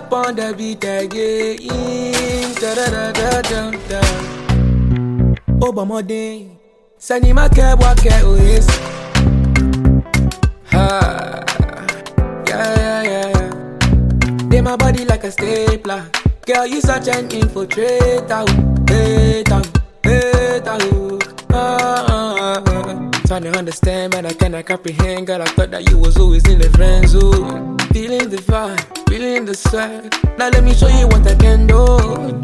up on the beat again. Da da da da da da. Obamode, send my cab, walk always. Ha, yeah, yeah, yeah. They my body like a stapler. Girl, you such an infiltrator. Trying to understand, but I cannot comprehend. Girl, I thought that you was always in the friend zone. Feeling the vibe, feeling the swag. Now let me show you what I can do.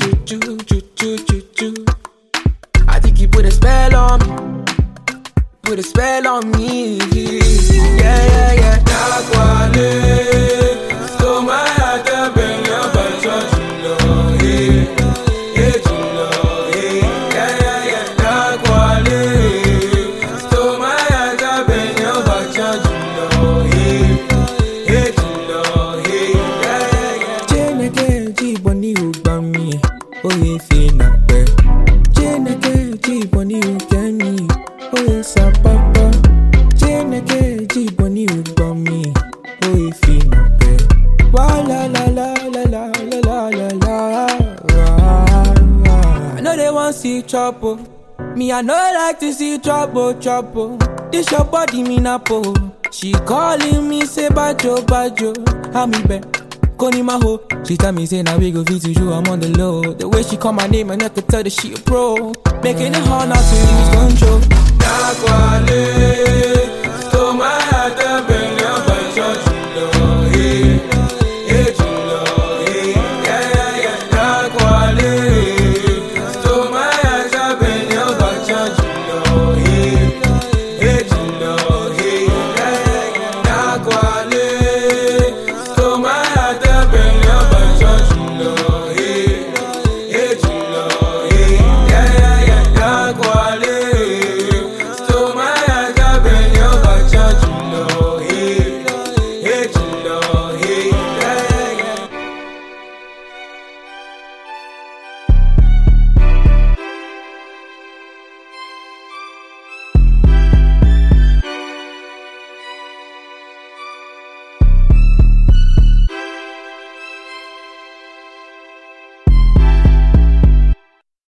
I think you put a spell on me. Put a spell on me. Yeah, yeah, yeah. Nakwale, so my heart up in your butt, you know, yeah, yeah, you know, yeah, yeah, yeah. Nakwale, so my heart up in your butt, you know, yeah, yeah, you know, yeah, yeah, yeah. Jeneke jiboni ubami, oye fina pe. Jeneke jiboni ukeni. Oh, papa. Jeneke jiboni ubami. Oh, if you know it. Wa la la la la la la la la la. I know they want see trouble. Me, I know like to see trouble. This your body, me napo. She calling me, say bajo. How me be? Koni maho. She tell me, say now we go visit you, I'm on the low. The way she call my name, I never tell that she a pro. Making it hard not to lose control. Nakwale.